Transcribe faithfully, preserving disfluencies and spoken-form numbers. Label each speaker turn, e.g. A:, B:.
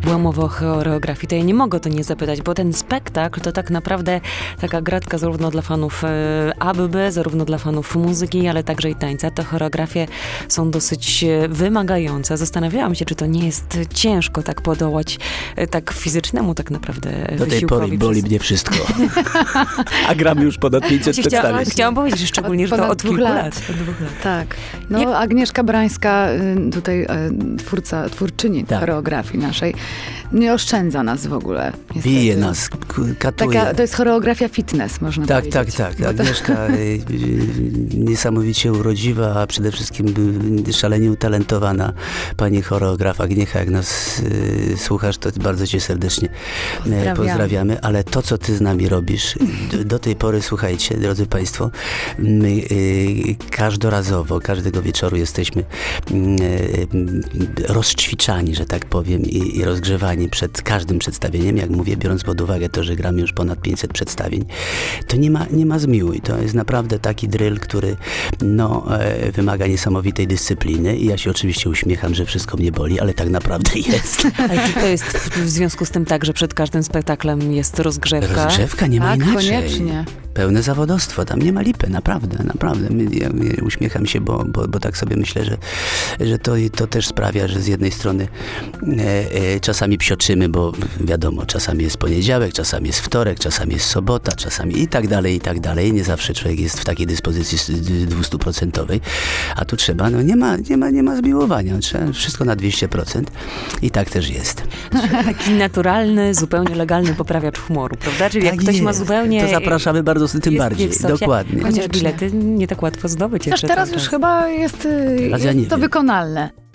A: była mowa o choreografii, to ja nie mogę o to nie zapytać, bo ten spektakl to tak naprawdę taka gratka zarówno dla fanów A B B, zarówno dla fanów muzyki, ale także i tańca. Te choreografie są dosyć wymagające. Zastanawiałam się, czy to nie jest ciężko tak podołać tak fizycznemu tak naprawdę
B: do tej pory boli mnie wszystko. A gramy już ponad pięćset przedstawień.
A: Chciałam powiedzieć, że szczególnie, że to od kilku lat. lat. Od dwóch lat.
C: Tak. No Jak... Agnieszka Brańska, tutaj twórca, twórczyni tak. choreografii naszej, nie oszczędza nas w ogóle. Niestety.
B: Bije nas, katuje.
C: Taka, to jest choreografia fitness, można
B: tak,
C: powiedzieć.
B: Tak, tak, tak. Agnieszka niesamowicie urodziwa, a przede wszystkim szalenie utalentowana pani choreograf. Agniecha, jak nas y, słuchasz, to bardzo cię serdecznie pozdrawiamy. pozdrawiamy. Ale to, co ty z nami robisz, do, do tej pory, słuchajcie, drodzy państwo, my y, każdorazowo, każdego wieczoru jesteśmy y, y, rozćwiczani, że tak powiem, i, i rozgrzewani przed każdym przedstawieniem. Jak mówię, biorąc pod uwagę to, że gramy już ponad pięćset przedstawień, to nie ma, nie ma zmiłuj. To jest naprawdę taki drill, który no, e, wymaga niesamowitej dyscypliny i ja się oczywiście uśmiecham, że wszystko mnie boli, ale tak naprawdę jest.
A: Ale czy to jest w związku z tym tak, że przed każdym spektaklem jest rozgrzewka?
B: Rozgrzewka, nie ma
C: tak,
B: inaczej.
C: Koniecznie.
B: Pełne zawodowstwo, tam nie ma lipy, naprawdę, naprawdę. Ja, ja uśmiecham się, bo, bo, bo tak sobie myślę, że, że to, to też sprawia, że z jednej strony e, e, czasami psioczymy, bo wiadomo, czasami jest poniedziałek, czasami jest wtorek, czasami jest sobota, czasami i tak dalej, i tak dalej. Nie zawsze człowiek jest w takiej dyspozycji dwustuprocentowej, a tu trzeba, no nie ma, nie ma, nie ma zmiłowania, trzeba wszystko na dwieście procent i tak też jest.
A: Taki naturalny, zupełnie legalny poprawiacz humoru, prawda? Czyli tak jak ktoś
B: jest.
A: ma zupełnie...
B: To zapraszamy bardzo tym
A: jest,
B: bardziej,
A: jest
B: dokładnie.
A: Chociaż bilety nie tak łatwo zdobyć.
C: Też teraz już chyba jest, jest
B: ja
C: to wykonalne.